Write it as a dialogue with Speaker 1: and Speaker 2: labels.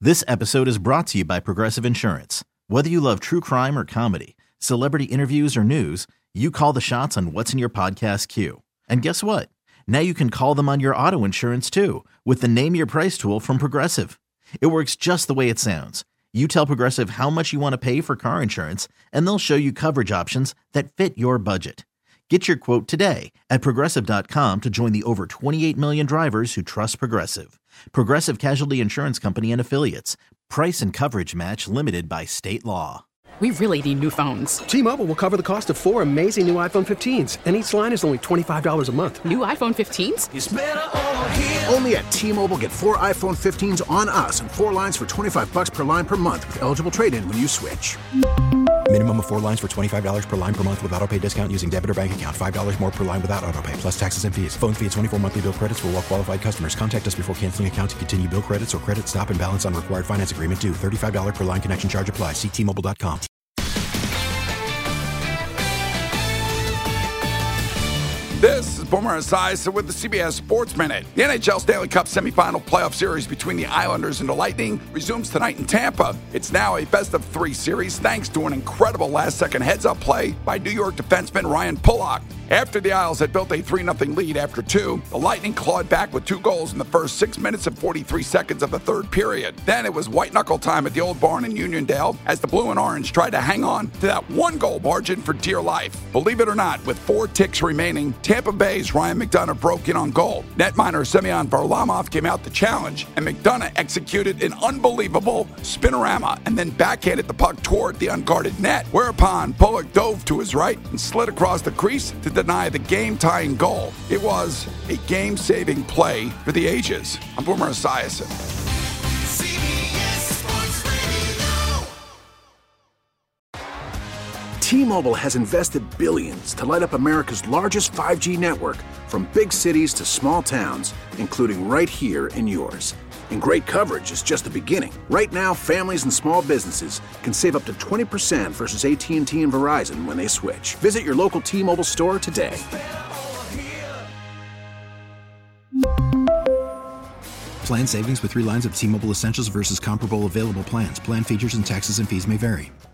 Speaker 1: This episode is brought to you by Progressive Insurance. Whether you love true crime or comedy, celebrity interviews or news, you call the shots on what's in your podcast queue. And guess what? Now you can call them on your auto insurance too with the Name Your Price tool from Progressive. It works just the way it sounds. You tell Progressive how much you want to pay for car insurance, and they'll show you coverage options that fit your budget. Get your quote today at Progressive.com to join the over 28 million drivers who trust Progressive. Progressive Casualty Insurance Company and Affiliates. Price and coverage match limited by state law.
Speaker 2: We really need new phones.
Speaker 3: T-Mobile will cover the cost of 4 amazing new iPhone 15s, and each line is only $25 a month.
Speaker 2: New iPhone 15s?
Speaker 4: It's better over here.
Speaker 5: Only at T-Mobile, get 4 iPhone 15s on us and 4 lines for $25 per line per month with eligible trade-in when you switch.
Speaker 6: Minimum of 4 lines for $25 per line per month with autopay discount using debit or bank account. $5 more per line without autopay, plus taxes and fees. Phone fee at 24 monthly bill credits for well-qualified customers. Contact us before canceling account to continue bill credits or credit stop and balance on required finance agreement due. $35 per line connection charge applies. See T-Mobile.com.
Speaker 7: This is Boomer Esiason with the CBS Sports Minute. The NHL Stanley Cup semifinal playoff series between the Islanders and the Lightning resumes tonight in Tampa. It's now a best-of-3 series thanks to an incredible last-second heads-up play by New York defenseman Ryan Pulock. After the Isles had built a 3-0 lead after 2, the Lightning clawed back with 2 goals in the first 6 minutes and 43 seconds of the third period. Then it was white-knuckle time at the Old Barn in Uniondale as the Blue and Orange tried to hang on to that 1-goal margin for dear life. Believe it or not, with 4 ticks remaining, Tampa Bay's Ryan McDonagh broke in on goal. Netminer Semyon Varlamov came out to challenge, and McDonagh executed an unbelievable spinorama and then backhanded the puck toward the unguarded net, whereupon Pulock dove to his right and slid across the crease to deny the game-tying goal. It was a game-saving play for the ages. I'm Boomer Esiason.
Speaker 5: T-Mobile has invested billions to light up America's largest 5G network, from big cities to small towns, including right here in yours. And great coverage is just the beginning. Right now, families and small businesses can save up to 20% versus AT&T and Verizon when they switch. Visit your local T-Mobile store today.
Speaker 6: Plan savings with 3 lines of T-Mobile Essentials versus comparable available plans. Plan features and taxes and fees may vary.